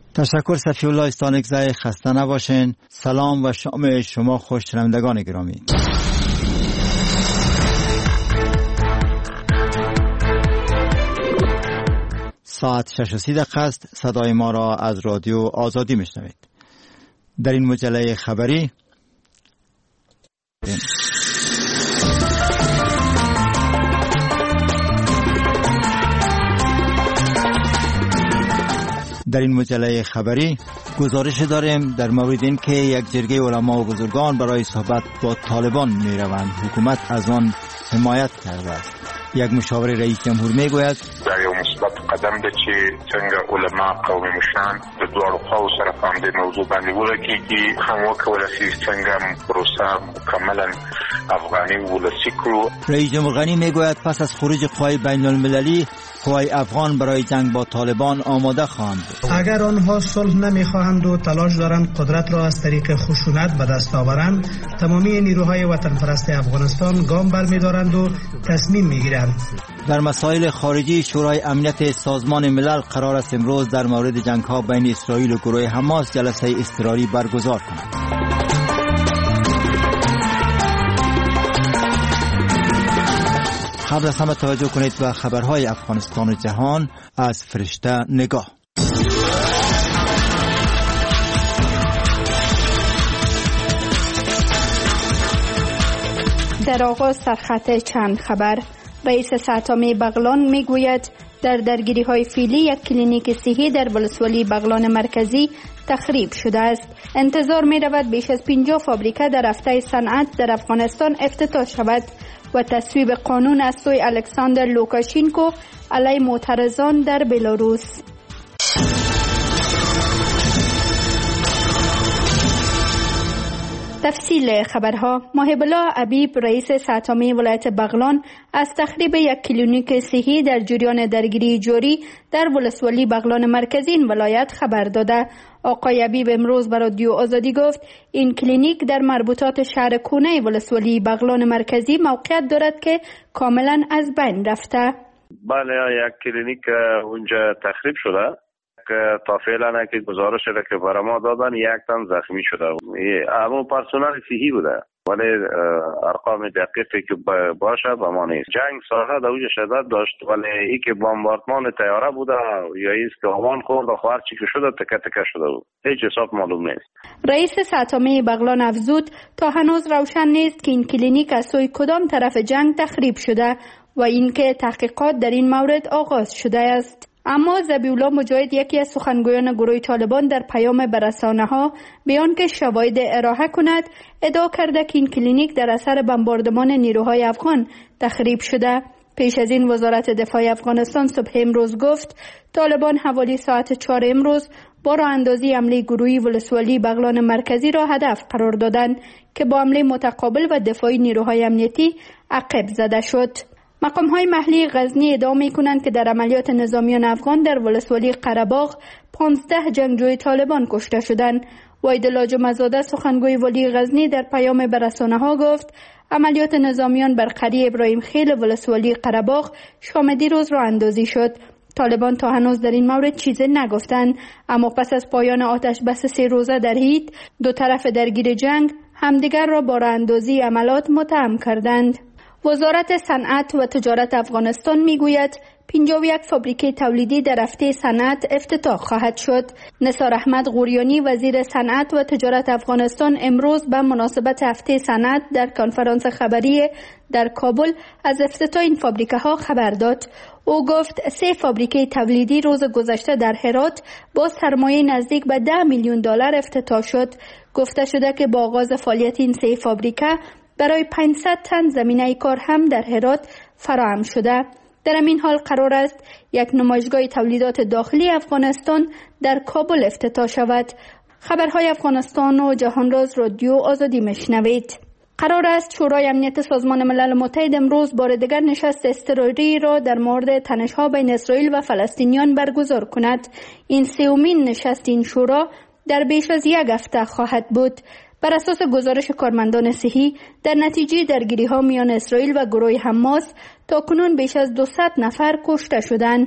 تشکر صفی الله استانکزی. خسته نباشین. سلام و شام شما خوش شنوندگان گرامی. ساعت 6:30 است. صدای ما را از رادیو آزادی میشنوید. در این مجله خبری گزارش داریم در مورد این که یک جرگه علما و بزرگان برای صحبت با طالبان می روند. حکومت از آن حمایت کرده است. یک مشاور رئیس جمهور می گوید در یو مثبت قدم ده چې څنګه علما قوم مشران د دواړو خواو سره په همدې موضوع باندې ولګېږي هم وکولی شي څنګه پروسه مکملا افغاني ولسي کړو. رئیس جمهور غنی می گوید پس از خروج قوای بین المللی قوای افغان برای جنگ با طالبان آماده خواهند. اگر آنها صلح نمیخواهند و تلاش دارند قدرت را از طریق خشونت به دست آورند، تمامی نیروهای وطن پرست افغانستان گام برمی‌دارند و تصمیم میگیرند. در مسائل خارجی شورای امنیت سازمان ملل قرار است امروز در مورد جنگ‌ها بین اسرائیل و گروه حماس جلسه اضطراری برگزار کند. قبل از همه توجه کنید به خبرهای افغانستان و جهان از فرشته نگاه. در آغاز سرخط چند خبر. رئیس ساتامی بغلان میگوید در درگیری‌های فعلی یک کلینیک صحی در ولسوالی بغلان مرکزی تخریب شده است. انتظار می‌رود بیش از 50 فابریکه در هفته صنعت در افغانستان افتتاح شود و تصویب قانون از سوی الکساندر لوکاشینکو علیه معترضان در بلاروس. تفصیل خبرها. محب الله عبیب رئیس ساتامی ولایت بغلان از تخریب یک کلینیک صحی در جریان درگیری جاری در ولسوالی بغلان مرکزی این ولایت خبر داده. آقای عبیب امروز به رادیو آزادی گفت این کلینیک در مربوطات شهر کونه ولسوالی بغلان مرکزی موقعیت دارد که کاملا از بین رفته. بله، یک کلینیک اونجا تخریب شده که تا فعلا که گزارش را که برای ما دادن یک تن زخمی شده. اما پرسنل صحی بوده ولی ارقام دقیقی که باشه به ما نیست. جنگ ساحه در اوج شدت داشت ولی ای که بمباردمان طیاره بوده یا ایست که آوان خورد و هر چی که شده تکه تکه شده بود. هیچ حساب معلوم نیست. رئیس ساتامی بغلان افزود تا هنوز روشن نیست که این کلینیک از سوی کدام طرف جنگ تخریب شده و اینکه تحقیقات در این مورد آغاز شده است. اما ذبیحالله مجاهد یکی از سخنگویان گروه طالبان در پیام به رسانه‌ها بیان که شواهد ارائه کند ادعا کرده که این کلینیک در اثر بمباردمان نیروهای افغان تخریب شده. پیش از این وزارت دفاع افغانستان صبح امروز گفت طالبان حوالی ساعت 4 امروز با راه اندازی حمله گروهی ولسوالی بغلان مرکزی را هدف قرار دادند که با حمله متقابل و دفاعی نیروهای امنیتی عقب زده شد. مقام‌های محلی غزنی ادعا می‌کنند که در عملیات نظامیان افغان در ولسوالی قره‌باغ 15 جنگجوی طالبان کشته شدند. واحد لاجمزاده سخنگوی ولی غزنی در پیام به رسانه‌ها گفت عملیات نظامیان بر قریه ابراهیم خیل ولسوالی قره‌باغ شام دیروز راه اندازی شد. طالبان تا هنوز در این مورد چیزی نگفتند، اما پس از پایان آتش بس 3 روزه در هیت دو طرف درگیر جنگ همدیگر را با راه اندازی عملیات متهم کردند. وزارت صنعت و تجارت افغانستان میگوید 51 فابریکه تولیدی در هفته صنعت افتتاح خواهد شد. نثار احمد غوریانی وزیر صنعت و تجارت افغانستان امروز به مناسبت هفته صنعت در کنفرانس خبری در کابل از افتتاح این فابریکه ها خبر داد. او گفت 3 فابریکه تولیدی روز گذشته در هرات با سرمایه نزدیک به $10 میلیون افتتاح شد. گفته شده که با آغاز فعالیت این 3 فابریکه برای 500 تن زمینه کار هم در هرات فراهم شده. در این حال قرار است یک نمایشگاه تولیدات داخلی افغانستان در کابل افتتاح شود. خبرهای افغانستان و جهانراز رادیو آزادی میشنوید. قرار است شورای امنیت سازمان ملل متحد امروز بار دیگر نشست اضطراری را در مورد تنش‌ها بین اسرائیل و فلسطینیان برگزار کند. این 3مین نشست این شورا در بیش از 1 هفته خواهد بود. بر اساس گزارش کارمندان صحی در نتیجه درگیری‌ها میان اسرائیل و گروه حماس تاکنون بیش از 200 نفر کشته شدند.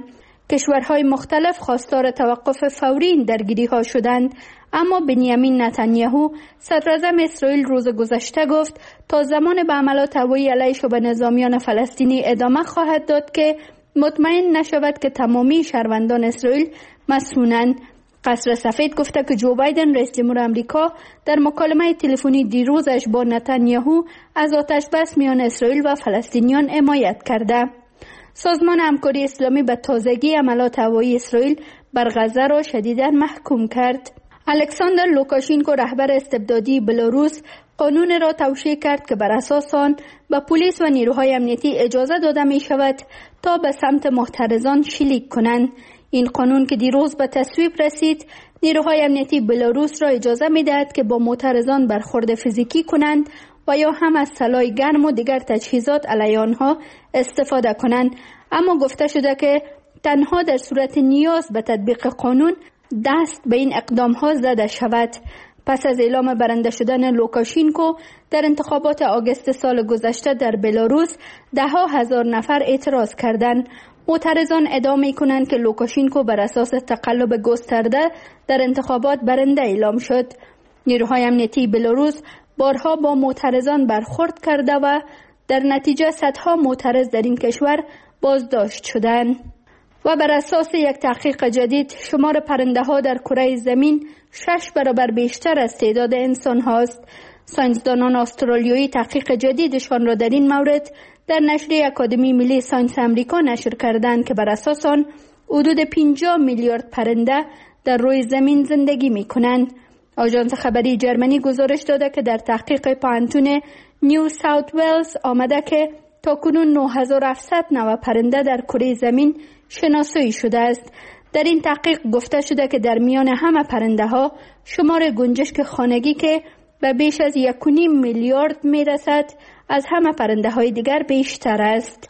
کشورهای مختلف خواستار توقف فوری این درگیری‌ها شدند، اما بنیامین نتانیاهو صدراعظم اسرائیل روز گذشته گفت تا زمان به عملات هوایی علیه به نظامیان فلسطینی ادامه خواهد داد که مطمئن نشود که تمامی شهروندان اسرائیل مسئولند. قصر سفید گفته که جو بایدن رئیس جمهور آمریکا در مکالمه تلفنی دیروزش با نتانیاهو از آتش بس میان اسرائیل و فلسطینیان حمایت کرده. سازمان همکاری اسلامی به تازگی عملات هوایی اسرائیل بر غزه را شدیداً محکوم کرد. الکساندر لوکاشینکو رهبر استبدادی بلاروس قانون را توشیح کرد که بر اساس آن به پلیس و نیروهای امنیتی اجازه داده می شود تا به سمت معترضان شلیک کنند. این قانون که دیروز به تصویب رسید، نیروهای امنیتی بلاروس را اجازه می دهد که با معترضان برخورد فیزیکی کنند و یا هم از سلاح گرم و دیگر تجهیزات علیه آنها استفاده کنند، اما گفته شده که تنها در صورت نیاز به تطبیق قانون دست به این اقدام ها زده شود. پس از اعلام برنده شدن لوکاشینکو در انتخابات آگوست سال گذشته در بلاروس 10,000 نفر اعتراض کردند. معترضان ادعا می‌کنند که لوکاشینکو بر اساس تقلب گسترده در انتخابات برنده اعلام شد. نیروهای امنیتی بلاروس بارها با معترضان برخورد کرده و در نتیجه صدها معترض در این کشور بازداشت شدند. و بر اساس یک تحقیق جدید شمار پرنده ها در کره زمین 6 برابر بیشتر از تعداد انسان هاست. ساینسدانان استرالیایی تحقیق جدیدشان را در این مورد در نشریه اکادمی ملی ساینس امریکا نشر کردند که بر اساس آن حدود 50 میلیارد پرنده در روی زمین زندگی می کنند. آژانس خبری جرمنی گزارش داده که در تحقیق پانتون نیو ساوت ولز آمده که تاکنون 9700 نوع پرنده در کره زمین شناسایی شده است. در این تحقیق گفته شده که در میان همه پرنده ها شمار گنجشک خانگی که به بیش از 1.5 میلیارد می رسد از همه پرنده های دیگر بیشتر است.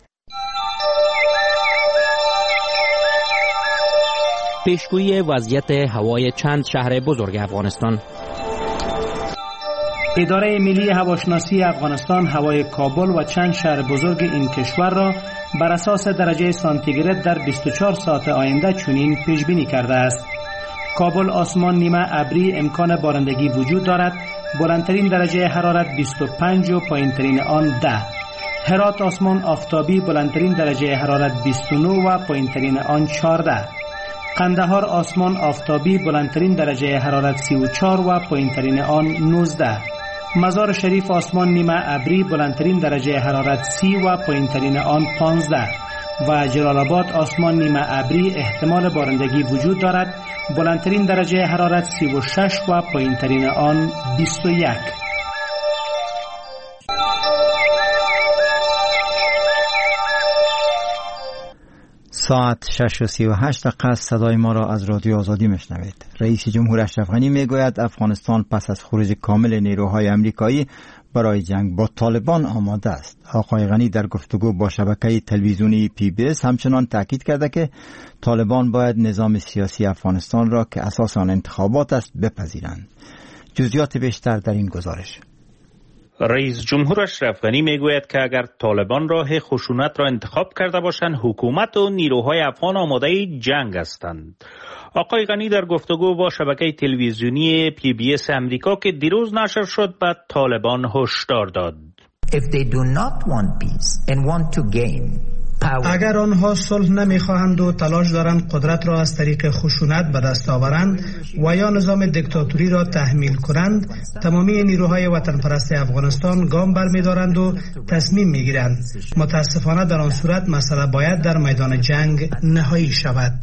پیشگویی وضعیت هوای چند شهر بزرگ افغانستان. اداره ملی هواشناسی افغانستان هوای کابل و چند شهر بزرگ این کشور را بر اساس درجه سانتیگراد در 24 ساعت آینده چنین پیش بینی کرده است. کابل آسمان نیمه ابری، امکان بارندگی وجود دارد. بلندترین درجه حرارت 25 و پایینترین آن 10. هرات آسمان آفتابی، بلندترین درجه حرارت 29 و پایینترین آن 14. قندهار آسمان آفتابی، بلندترین درجه حرارت 34 و پایینترین آن 19. مزار شریف آسمان نیمه ابری، بلندترین درجه حرارت 30 و پایینترین آن 15. و جلال آباد آسمان نیمه ابری، احتمال بارندگی وجود دارد. بلندترین درجه حرارت 36 و پایینترین آن 21. ساعت 6:38 است. صدای ما را از رادیو آزادی میشنوید. رئیس جمهور اشرف غنی میگوید افغانستان پس از خروج کامل نیروهای آمریکایی برای جنگ با طالبان آماده است. آقای غنی در گفتگو با شبکه تلویزیونی PBS همچنان تاکید کرده که طالبان باید نظام سیاسی افغانستان را که اساس آن انتخابات است بپذیرند. جزئیات بیشتر در این گزارش. رئیس جمهور اشرف غنی میگوید که اگر طالبان راه خشونت را انتخاب کرده باشند، حکومت و نیروهای افغان آماده جنگ هستند. آقای غنی در گفتگو با شبکه تلویزیونی PBS امریکا که دیروز نشر شد به طالبان هشدار داد. اگر آنها صلح نمیخواهند و تلاش دارند قدرت را از طریق خشونت به دست آورند و یا نظام دیکتاتوری را تحمیل کنند، تمامی نیروهای وطن پرست افغانستان گام برمی‌دارند و تصمیم میگیرند. متاسفانه در آن صورت مسئله باید در میدان جنگ نهایی شود.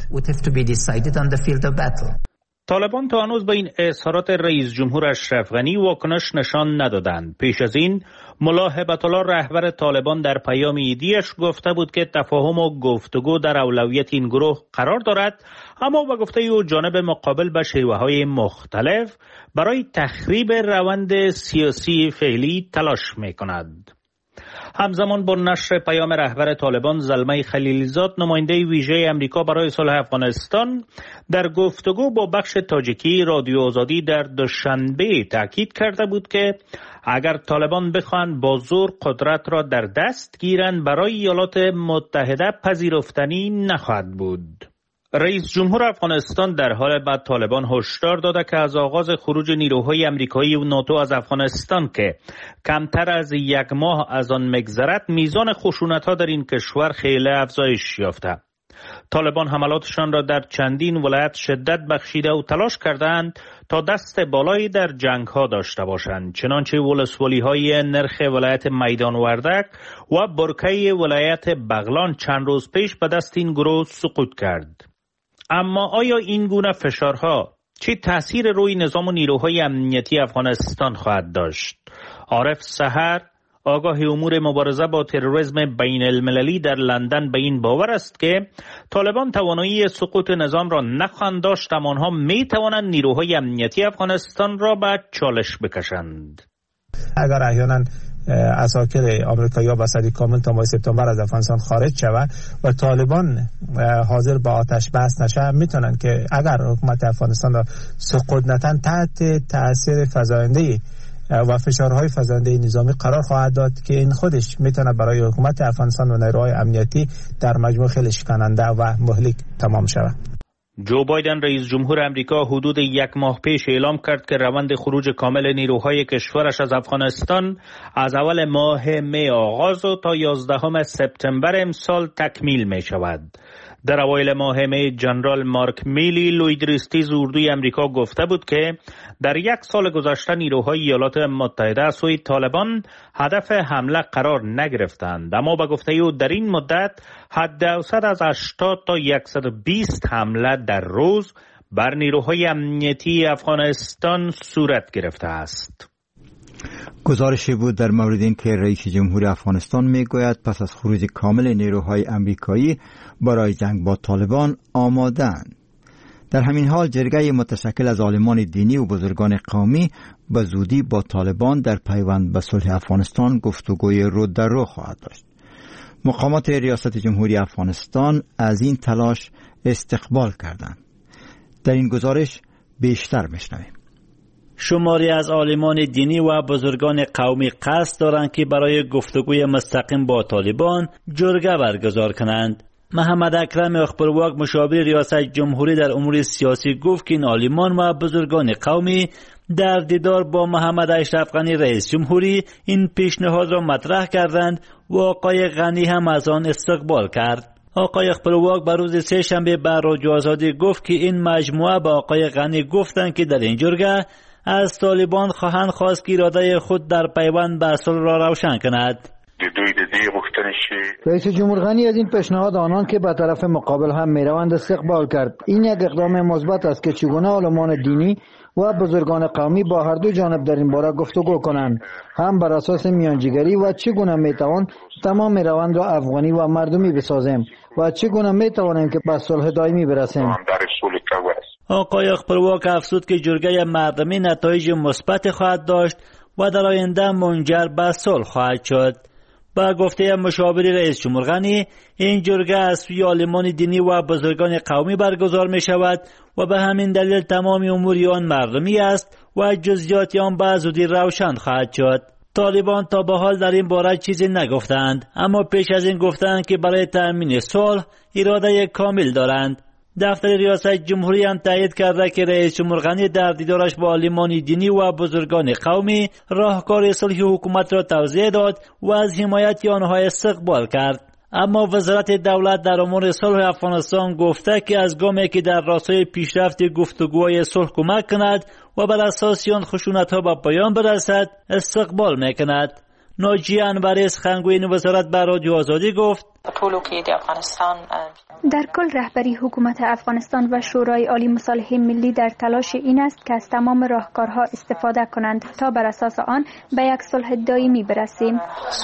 طالبان تا هنوز به این اظهارات رئیس جمهور اشرف غنی واکنش نشان ندادند. پیش از این ملا هبت الله رهبر طالبان در پیام ایدیش گفته بود که تفاهم و گفتگو در اولویت این گروه قرار دارد، اما با گفته او جانب مقابل به شیوه‌های مختلف برای تخریب روند سیاسی فعلی تلاش می‌کند. همزمان با نشر پیام رهبر طالبان زلمه خلیلزاد، نماینده ویژه امریکا برای صلح افغانستان، در گفتگو با بخش تاجیکی رادیو آزادی در دوشنبه تاکید کرده بود که اگر طالبان بخواهند با زور قدرت را در دست گیرند، برای ایالات متحده پذیرفتنی نخواهد بود. رئیس جمهور افغانستان در حال بعد طالبان هشدار داده که از آغاز خروج نیروهای امریکایی و ناتو از افغانستان که کمتر از 1 ماه از آن مگذرد میزان خشونت‌ها در این کشور خیلی افزایش یافته. طالبان حملاتشان را در چندین ولایت شدت بخشیده و تلاش کردند تا دست بالایی در جنگ‌ها داشته باشند، چنانچه ولسوالی‌های نرخ ولایت میدان وردک و برکه ولایت بغلان چند روز پیش به دست این گروه سقوط کرد. اما آیا این گونه فشارها چه تأثیر روی نظام و نیروهای امنیتی افغانستان خواهد داشت؟ عارف سحر، آگاه امور مبارزه با تروریسم بین المللی در لندن به این باور است که طالبان توانایی سقوط نظام را نخواهند داشت، اما آنها می توانند نیروهای امنیتی افغانستان را به چالش بکشند. اگر احیانا عساکر آمریکایی به صورت کامل تا ماه سپتامبر از افغانستان خارج شود و طالبان حاضر به آتش بس نشه، میتونن که اگر حکومت افغانستان را سقوط ندن تحت تاثیر فزاینده و فشارهای فزاینده نظامی قرار خواهد داد که این خودش میتونه برای حکومت افغانستان و نیروهای امنیتی در مجموع خیلی شکننده و مهلک تمام شود. جو بایدن رئیس جمهور امریکا حدود 1 ماه پیش اعلام کرد که روند خروج کامل نیروهای کشورش از افغانستان از اول ماه می آغاز و تا 11 سپتامبر امسال تکمیل می شود. در اوایل ماه می جنرال مارک میلی لویدریستیز اردوی امریکا گفته بود که در 1 سال گذشته نیروهای ایالات متحده از سوی طالبان هدف حمله قرار نگرفتند، اما به گفته او در این مدت حداکثر از 80 تا 120 حمله در روز بر نیروهای امنیتی افغانستان صورت گرفته است. گزارشی بود در مورد این که رئیس جمهور افغانستان میگوید پس از خروج کامل نیروهای امریکایی برای جنگ با طالبان آماده‌اند. در همین حال جرگه متشکل از عالمان دینی و بزرگان قومی به زودی با طالبان در پیوند به صلح افغانستان گفتگوی رو در رو خواهد داشت. مقامات ریاست جمهوری افغانستان از این تلاش استقبال کردند. در این گزارش بیشتر میشنویم. شماری از عالمان دینی و بزرگان قومی قصد دارند که برای گفتگوی مستقیم با طالبان جرگه برگزار کنند. محمد اکرم اخبرواق مشاور ریاست جمهوری در امور سیاسی گفت که این عالمان و بزرگان قومی در دیدار با محمد اشرف غنی رئیس جمهوری این پیشنهاد را مطرح کردند و آقای غنی هم از آن استقبال کرد. آقای اخبرواق بر روز سه شنبه بر رادیو آزادی گفت که این مجموعه به آقای غنی گفتند که در این جرگه از طالبان خواهند خواست که اراده خود در پیوند به صلح را روشن کند. رئیس جمهور غنی از این پیشنهاد آنان که به طرف مقابل هم میروند استقبال کرد. این یک اقدام مثبت است که چگونه عالمان دینی و بزرگان قومی با هر دو جانب در این باره گفتگو کنند، هم بر اساس میانجیگری و چگونه میتوان تمام روند را افغانی و مردمی بسازیم و چگونه میتوانیم که به صلح دائمی برسیم. آقای اخبرواق افزود که جرگه مردمی نتایج مثبت خواهد داشت و در آینده منجر به صلح خواهد شد. با گفته مشاور رئیس جمهور غنی این جرگه از سوی عالمان دینی و بزرگان قومی برگزار می شود و به همین دلیل تمام امور آن مردمی است و جزئیات آن به زودی روشن خواهد شد. طالبان تا به حال در این باره چیزی نگفتند، اما پیش از این گفتند که برای تأمین صلح اراده کامل دارند. دفتر ریاست جمهوری هم تایید کرده که رئیس جمهور غنی در دیدارش با عالمان دینی و بزرگان قومی راهکار صلح حکومت را توضیح داد و از حمایت آنها استقبال کرد. اما وزارت دولت در امور صلح افغانستان گفته که از گامی که در راستای پیشرفت گفتگوهای صلح کمک کند و بر اساس آن خشونت‌ها به پایان برسد استقبال میکند. ناجیه انوری سخنگوی وزارت بر رادیو آزادی گفت در کل رهبری حکومت افغانستان و شورای عالی مصالحه ملی در تلاش این است که از تمام راهکارها استفاده کنند تا بر اساس آن به یک صلح دائمی برسیم.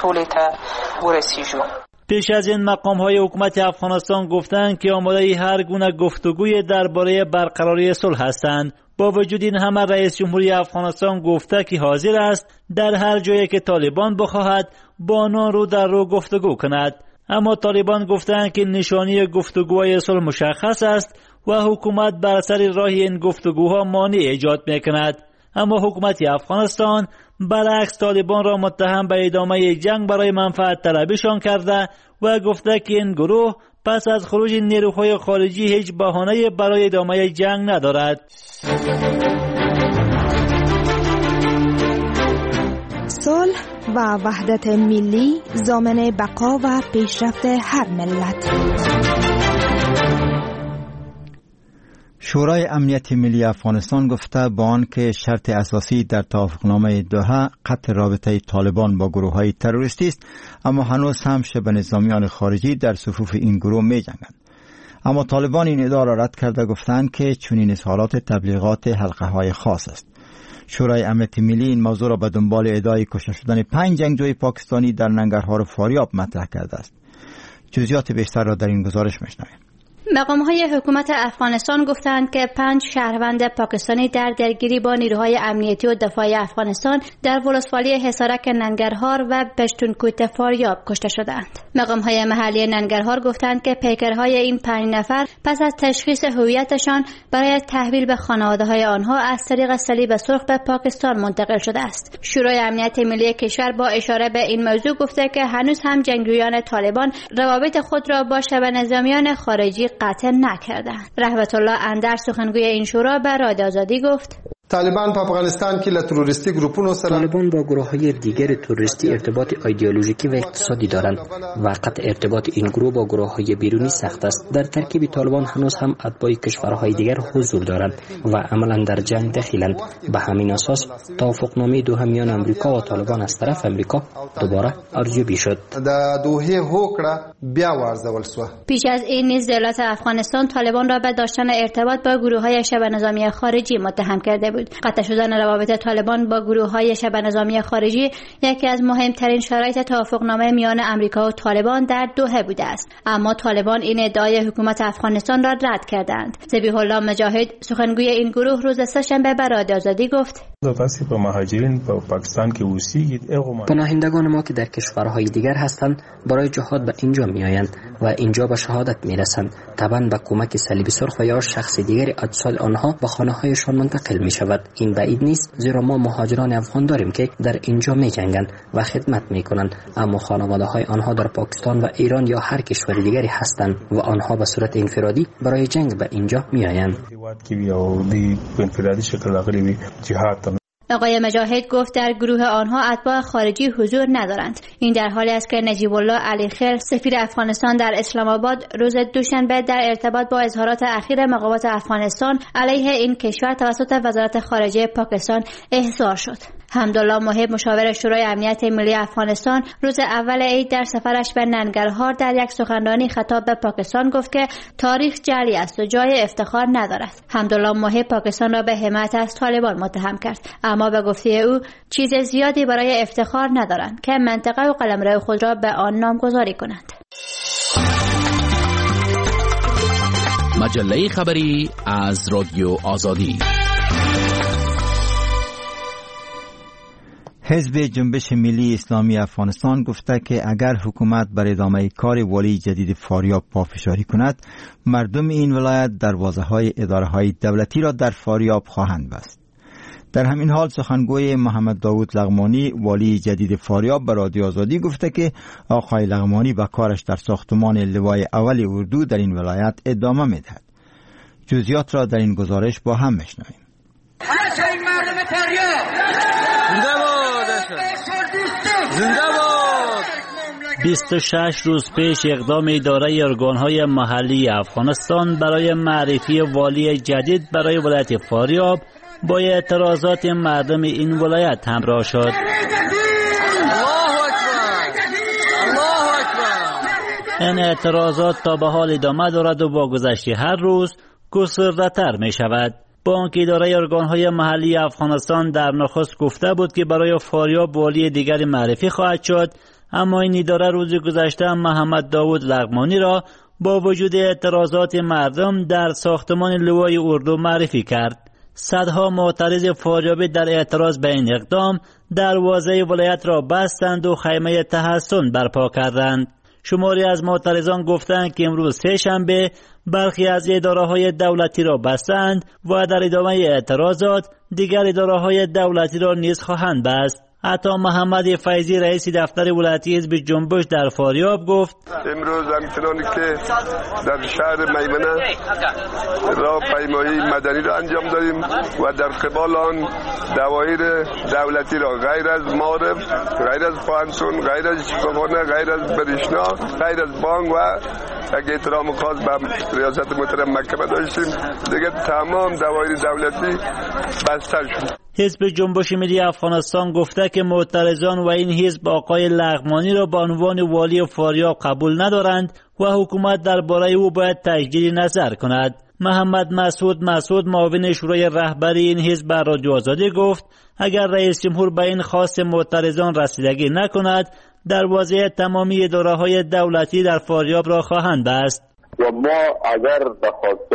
پیش از این مقام‌های حکومت افغانستان گفتند که آماده هر گونه گفتگوی درباره برقراری صلح هستند. با وجود این همه رئیس جمهوری افغانستان گفته که حاضر است در هر جایی که طالبان بخواهد با آنان رو در رو گفتگو کند. اما طالبان گفتند که نشانی گفتگوهای صلح مشخص است و حکومت بر سر راه این گفتگوها مانع ایجاد میکند. اما حکومت افغانستان برعکس طالبان را متهم به ادامه جنگ برای منفعت طلبیشان کرده و گفته که این گروه پس از خروج نیروهای خارجی هیچ بهانه‌ای برای ادامه جنگ ندارد. صلح و وحدت ملی ضامن بقا و پیشرفت هر ملت. شورای امنیت ملی افغانستان گفته با آنکه شرط اساسی در توافقنامه دوحه قطع رابطه طالبان با گروه‌های تروریستی است، اما هنوز هم شبه نظامیان خارجی در صفوف این گروه می‌جنگند. اما طالبان این ادعا را رد کرده گفتند که چنین اظهارات تبلیغات حلقه‌های خاص است. شورای امنیت ملی این موضوع را به دنبال ادعای کشته شدن 5 جنگجوی پاکستانی در ننگرهار و فاریاب مطرح کرده است. جزئیات بیشتر را در این گزارش می‌شنویم. مقام‌های حکومت افغانستان گفتند که 5 شهروند پاکستانی در درگیری با نیروهای امنیتی و دفاعی افغانستان در ولسوالی حصارک ننگرهار و پشتونکوت فاریاب کشته شدند. مقام‌های محلی ننگرهار گفتند که پیکرهای این 5 نفر پس از تشخیص هویتشان برای تحویل به خانواده‌های آنها از طریق صلیب سرخ به پاکستان منتقل شده است. شورای امنیت ملی کشور با اشاره به این موضوع گفته که هنوز هم جنگجویان طالبان روابط خود را با شبه نظامیان خارجی قطع نکردند. رحمت الله اندر سخنگوی این شورا به رادیو آزادی گفت: طالبان په افغانستان کې له تروریستي ګروپونو سره طالبان با گروه‌های دیگر تروریستی ارتباط ایدئولوژیکی و اقتصادی دارند و قطع ارتباط این گروه با گروه‌های بیرونی سخت است. در ترکیب طالبان هنوز هم اتباع کشورهای دیگر حضور دارند و عملاً در جنگ دخیلند. به همین اساس توافقنامه دوحه میان امریکا و طالبان از طرف امریکا دوباره ارزیابی شد. د دوحه هوکړه بیا وارزول شو. پیش از این نیز دولت افغانستان طالبان را به داشتن ارتباط با گروه‌های شبه نظامی خارجی متهم کرده بود. قطع شدن روابط طالبان با گروه‌های شبه نظامی خارجی یکی از مهمترین شرایط توافقنامه میان امریکا و طالبان در دوحه بوده است، اما طالبان این ادعای حکومت افغانستان را رد کردند. ذبیح الله مجاهد سخنگوی این گروه روز سه‌شنبه به رادیو آزادی گفت: پناهندگان ما که در کشورهای دیگر هستند برای جهاد به اینجا میآیند و اینجا به شهادت میرسند. طبعا به کمک صلیب سرخ و یا شخص دیگری اجساد آنها به خانه‌هایشان منتقل می شود. این بعید نیست، زیرا ما مهاجران افغان داریم که در اینجا می جنگند و خدمت می کنند، اما خانواده های آنها در پاکستان و ایران یا هر کشور دیگری هستند و آنها به صورت انفرادی برای جنگ به اینجا می آیند. آقای مجاهد گفت در گروه آنها اتباع خارجی حضور ندارند. این در حالی است که نجیب الله علی خیر سفیر افغانستان در اسلام آباد روز دوشنبه در ارتباط با اظهارات اخیر مقامات افغانستان علیه این کشور توسط وزارت خارجه پاکستان احضار شد. حمدالله محب مشاور شورای امنیت ملی افغانستان روز اول عید در سفرش به ننگرهار در یک سخنرانی خطاب به پاکستان گفت که تاریخ جعلی است و جای افتخار ندارد. حمدالله محب پاکستان را به حمایت از طالبان متهم کرد، اما به گفته او چیز زیادی برای افتخار ندارند که منطقه و قلمرو خود را به آن نامگذاری کنند. مجله خبری از رادیو آزادی. حزب جنبش ملی اسلامی افغانستان گفته که اگر حکومت بر ادامه کار والی جدید فاریاب پافشاری کند، مردم این ولایت دروازه‌های اداره‌های دولتی را در فاریاب خواهند بست. در همین حال سخنگوی محمد داوود لغمانی والی جدید فاریاب به رادیو آزادی گفته که آقای لغمانی به کارش در ساختمان لوای اول اردو در این ولایت ادامه می‌دهد. جزئیات را در این گزارش با هم می‌شنویم. 26 روز پیش اقدام اداره ارگان‌های محلی افغانستان برای معرفی والی جدید برای ولایت فاریاب با اعتراضات مردم این ولایت همراه شد. این اعتراضات تا به حال ادامه دارد و با گذشت هر روز گسترده‌تر می شود. بانک اداره ارگان‌های محلی افغانستان در نخست گفته بود که برای فاریاب والی دیگری معرفی خواهد شد، اما این اداره روز گذشته محمد داوود لغمانی را با وجود اعتراضات مردم در ساختمان لوای اردو معرفی کرد. صدها معترض فاریابی در اعتراض به این اقدام دروازه ولایت را بستند و خیمه تحصن برپا کردند. شماری از معترضان گفتند که امروز سه‌شنبه برخی از اداره‌های دولتی را بستند و در ادامه اعتراضات دیگر اداره‌های دولتی را نیز خواهند بست. عطا محمد فیضی رئیس دفتر ولایتی حزب جنبش در فاریاب گفت امروز همچنان که در شهر میمنه راهپیمایی مدنی را انجام دادیم و در قبال آن دوایر دولتی را غیر از معارف، غیر از پانسون، غیر از شفاخانه، غیر از برشنا، غیر از بانک و یک احترام خاص به ریاست محترم محکمه داشتیم. دیگه تمام دوایر دولتی بسته شد. حزب جنبش ملی افغانستان گفته که معترضان و این حزب آقای لغمانی را به عنوان والی فاریاب قبول ندارند و حکومت درباره او باید تجدید نظر کند. محمد مسعود معاون شورای رهبری این حزب بر رادیو آزادی گفت اگر رئیس جمهور به این خواست معترضان رسیدگی نکند دروازه تمامی اداره‌های دولتی در فاریاب را خواهند بست. و ما اگر به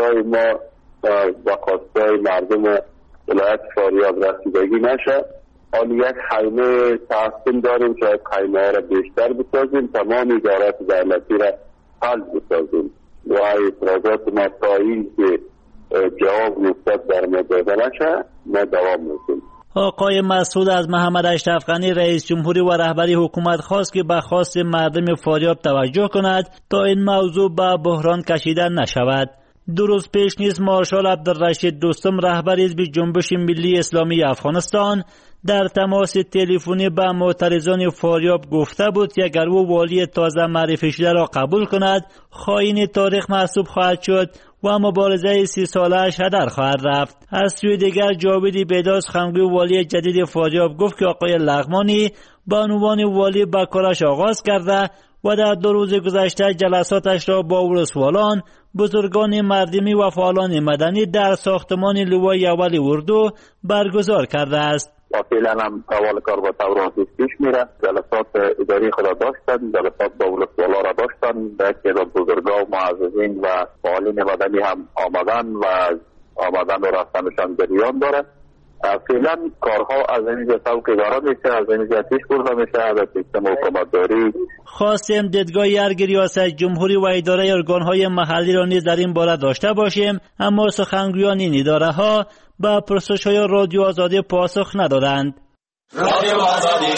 خواستای مردم ولایت فاریاب رسیدگی نشه آن یک خیمه تقسیم داریم که خیمه ها را بیشتر بسازیم، تمام ادارات دولتی را حل بسازیم و اعتراضات ما تا این که جواب نسبت در ما داده نشه ما دوام میدیم. آقای مسعود از محمد اشرف غنی رئیس جمهوری و رهبری حکومت خواست که به خواست مردم فاریاب توجه کند تا این موضوع به بحران کشیده نشود. دو روز پیش نیز مارشال عبدالرشید دوستم رهبر حزب جنبش ملی اسلامی افغانستان در تماس تلفنی به معترضان فاریاب گفته بود که اگر او والی تازه معرفی شده را قبول کند خائن تاریخ محسوب خواهد شد و مبارزه 30 ساله‌اش هدر خواهد رفت. از سوی دیگر جاوید بیداز خانگوی والی جدید فاریاب گفت که آقای لغمانی به عنوان والی به کارش آغاز کرده و در 2 روز گذشته جلساتش را با ولسوالان، بزرگان مردمی و فعالان مدنی در ساختمان لوای اول اردو برگزار کرده است. و فعلا هم روال کار با طور پیش میره. جلسات اداری خود داشتن، جلسات با ولسوالا را داشتن، در بزرگان و معززین و فعالین مدنی هم آمدن و رفتنشان جریان داره. فعلا کارها از اینجا سوق اداره میشه، از اینجا پیش برده میشه، از سیستم حکومتداری. خواستیم دیدگاه ارگ ریاست جمهوری و اداره ارگانهای محلی را نیز در این باره داشته باشیم، اما سخنگویان این اداره ها به پرسش‌های رادیو آزادی پاسخ ندادند. رادیو آزادی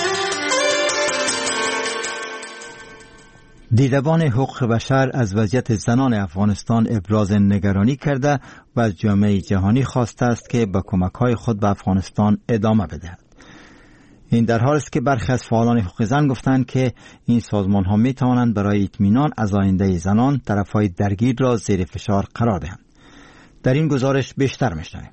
دیدبان حقوق بشر از وضعیت زنان افغانستان ابراز نگرانی کرده و از جامعه جهانی خواسته است که به کمک‌های خود به افغانستان ادامه بدهد. این در حالی است که برخی از فعالان حقوق زن گفتند که این سازمان‌ها می‌توانند برای اطمینان از آینده زنان طرف‌های درگیر را زیر فشار قرار دهند. در این گزارش بیشتر می‌شنویم.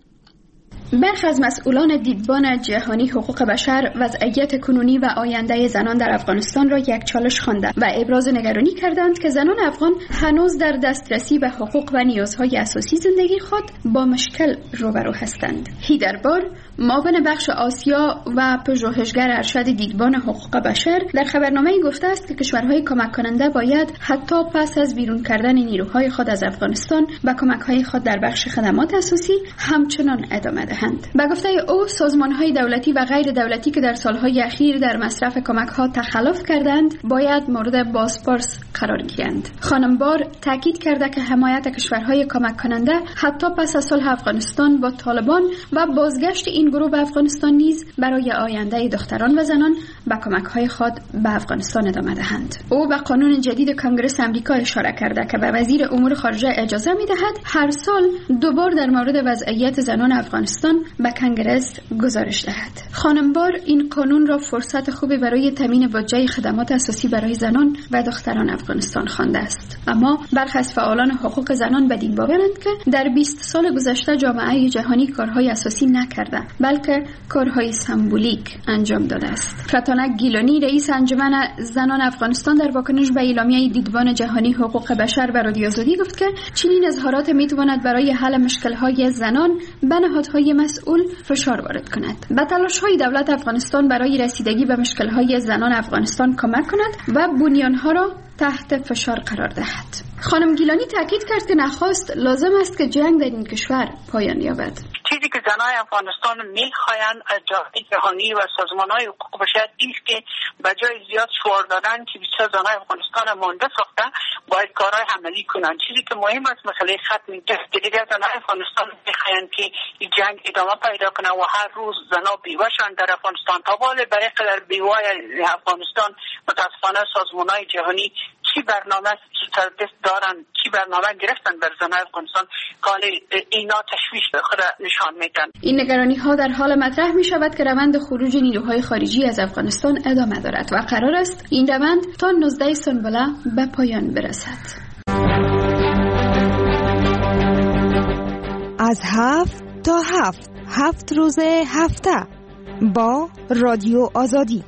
برخی از مسئولان دیدبان جهانی حقوق بشر وضعیت کنونی و آینده زنان در افغانستان را یک چالش خواندند و ابراز نگرانی کردند که زنان افغان هنوز در دسترسی به حقوق و نیازهای اساسی زندگی خود با مشکل روبرو هستند. هیدربار معاون بخش آسیا و پژوهشگر ارشد دیدبان حقوق بشر در خبرنامه‌ای گفته است که کشورهای کمک کننده باید حتی پس از بیرون کردن نیروهای خود از افغانستان به کمک‌های خود در بخش خدمات اساسی همچنان ادامه دهند. به گفته او سازمان‌های دولتی و غیر دولتی که در سالهای اخیر در مصرف کمک‌ها تخلف کردند باید مورد بازپرس قرار گیرند. خانم بار تاکید کرده که حمایت کشورهای کمک کننده حتی پس از صلح افغانستان با طالبان و بازگشت این گروه به افغانستان نیز برای آینده دختران و زنان به کمک‌های خود به افغانستان ادامه دهند. او به قانون جدید کنگره آمریکا اشاره کرده که به وزیر امور خارجه اجازه می‌دهد هر سال 2 بار در مورد وضعیت زنان افغانستان به کنگرس گزارش دهد. خانم بار این قانون را فرصت خوبی برای تامین بودجه خدمات اساسی برای زنان و دختران افغانستان خوانده است. اما برخی از فعالان حقوق زنان بدین باورند که در 20 سال گذشته جامعه جهانی کارهای اساسی نکرده بلکه کارهای سمبولیک انجام داده است. فتانک گیلانی رئیس انجمن زنان افغانستان در واکنش به اعلامیه دیدبان جهانی حقوق بشر به رادیو آزادی گفت که چنین اظهارات میتواند برای حل مشکل‌های زنان به نهادهای مسئول فشار وارد کند. به تلاش‌های دولت افغانستان برای رسیدگی به مشکل‌های زنان افغانستان کمک کند و بنیان‌ها را تحت فشار قرار دهد. خانم گیلانی تاکید کرد که نخست لازم است که جنگ در این کشور پایان یابد. چیزی که زنای افغانستان میخواین از جهانی و سازمان‌های حقوق بشر است که به جای زیاد شعار دادن که بیشتر زنای افغانستان مانده ساخته باید کارهای عملی کنن. چیزی که مهم است مسئله ختم جنگ دیگه. زنای افغانستان میخواین که این جنگ ادامه پیدا کنه و هر روز زنا بیوه‌شان در افغانستان. تا حالا برای قدر بیوه افغانستان متاسفانه سازمان‌های جهانی چی برنامه دارن، چی برنامه گرفتن بر زنای افغانستان که اینا تشویش خود نشان میدن. این نگرانی ها در حال مطرح می شود که روند خروج نیروهای خارجی از افغانستان ادامه دارد و قرار است این روند تا 19 سنبله به پایان برسد. از 7 تا 7 روز هفته با رادیو آزادی.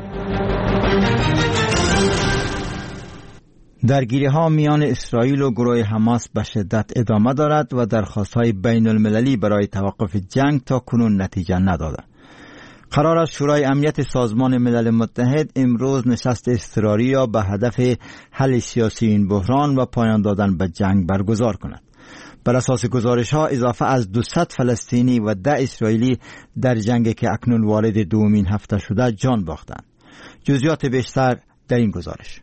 درگیری ها میان اسرائیل و گروه حماس به شدت ادامه دارد و درخواست های بین المللی برای توقف جنگ تا کنون نتیجه نداده. قرار است شورای امنیت سازمان ملل متحد امروز نشست اضطراری را به هدف حل سیاسی این بحران و پایان دادن به جنگ برگزار کند. بر اساس گزارش ها اضافه از 200 فلسطینی و 10 اسرائیلی در جنگی که اکنون وارد دومین هفته شده جان باختند. جزئیات بیشتر در این گزارش.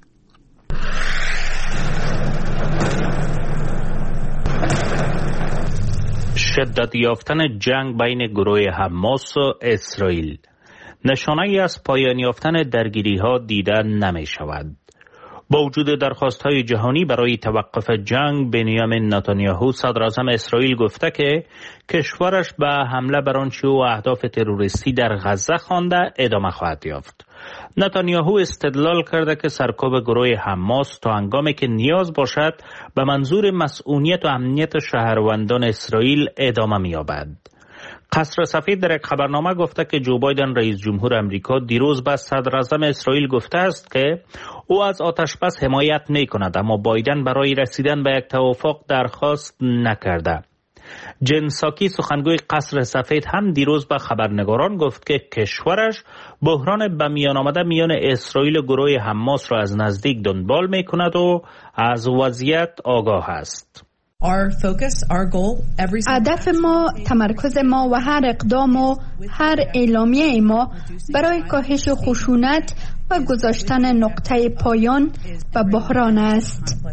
شدت یافتن جنگ بین گروه حماس و اسرائیل نشانه‌ای از پایان یافتن درگیری‌ها دیده نمی‌شود. با وجود درخواست‌های جهانی برای توقف جنگ، بنیامین نتانیاهو صدراعظم اسرائیل گفته که کشورش به حمله بر آنچه او اهداف تروریستی در غزه خوانده ادامه خواهد یافت. نتانیاهو استدلال کرده که سرکوب گروه حماس تا هنگامی که نیاز باشد به منظور مسئولیت و امنیت شهروندان اسرائیل ادامه می‌یابد. قصر سفید در یک خبرنامه گفته که جو بایدن رئیس جمهور امریکا دیروز به صدراعظم اسرائیل گفته است که او از آتشبس حمایت می‌کند، اما بایدن برای رسیدن به یک توافق درخواست نکرده. جن ساکی سخنگوی قصر سفید هم دیروز به خبرنگاران گفت که کشورش بحران به میان آمده میان اسرائیل و گروه حماس را از نزدیک دنبال می‌کند و از وضعیت آگاه است. هدف ما، تمرکز ما و هر اقدام و هر اعلامیه ما برای کاهش خشونت و گذاشتن نقطه پایان به بحران است.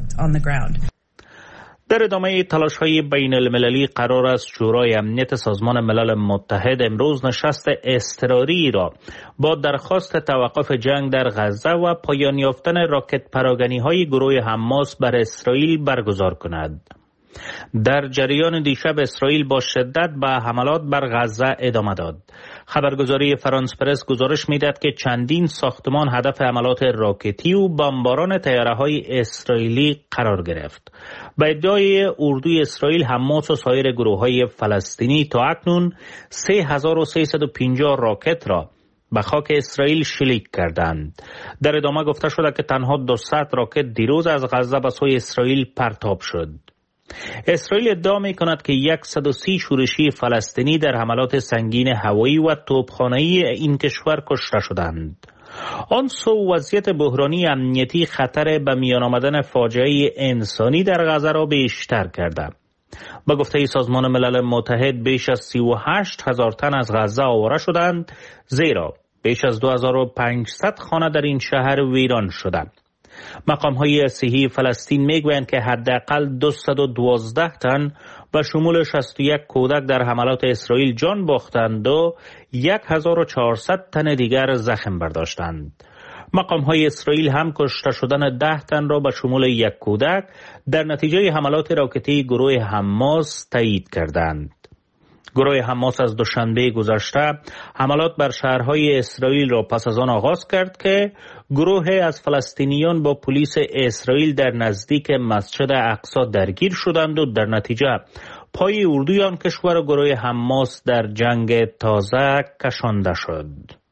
در ادامه تلاش‌های بین المللی قرار است شورای امنیت سازمان ملل متحد امروز نشست اضطراری را با درخواست توقف جنگ در غزه و پایان یافتن راکت پراگنی‌های گروه حماس بر اسرائیل برگزار کند. در جریان دیشب اسرائیل با شدت به حملات بر غزه ادامه داد. خبرگزاری فرانس پرس گزارش می‌دهد که چندین ساختمان هدف حملات راکتی و بمباران طیاره‌های اسرائیلی قرار گرفت. به ادعای اردوی اسرائیل، حماس و سایر گروه‌های فلسطینی تا اکنون 3350 راکت را به خاک اسرائیل شلیک کردند. در ادامه گفته شده که تنها 200 راکت دیروز از غزه به سوی اسرائیل پرتاب شد. اسرائیل ادعا می کند که 130 شورشی فلسطینی در حملات سنگین هوایی و توپخانه‌ای این کشور کشته شدند. آن سو وضعیت بحرانی امنیتی خطر به میان آمدن فاجعه انسانی در غزه را بیشتر کرده. با گفته سازمان ملل متحد بیش از 38,000 تن از غزه آواره شدند، زیرا بیش از 2500 خانه در این شهر ویران شدند. مقام‌های صحی فلسطین میگویند که حداقل 212 تن به شمول 61 کودک در حملات اسرائیل جان باختند و 1400 تن دیگر زخم برداشتند. مقام‌های اسرائیل هم کشته شدن 10 تن را به شمول یک کودک در نتیجه حملات راکتی گروه حماس تایید کردند. گروه حماس از دوشنبه گذشته حملات بر شهرهای اسرائیل را پس از آن آغاز کرد که گروه از فلسطینیان با پلیس اسرائیل در نزدیک مسجد اقصی درگیر شدند و در نتیجه پای اردوی آن کشور و گروه حماس در جنگ تازه کشانده شد.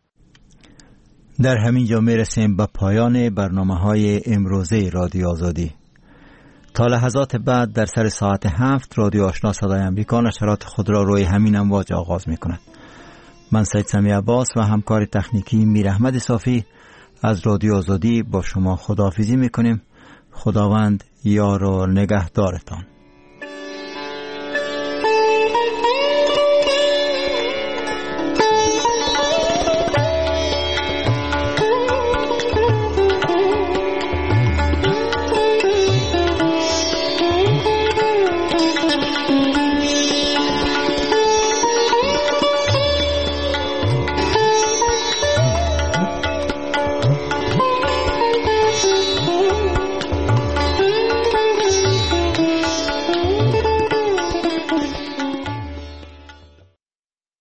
در همین جا میرسیم به پایان برنامه‌های امروزه رادیو آزادی. تا لحظات بعد در سر ساعت 7 رادیو آشنا صدای امریکا نشرات خود را روی همین امواج آغاز می کند. من سید سمی عباس و همکار تکنیکی میر احمد صافی از رادیو آزادی با شما خداحافظی می کنیم. خداوند یار و نگهدارتان.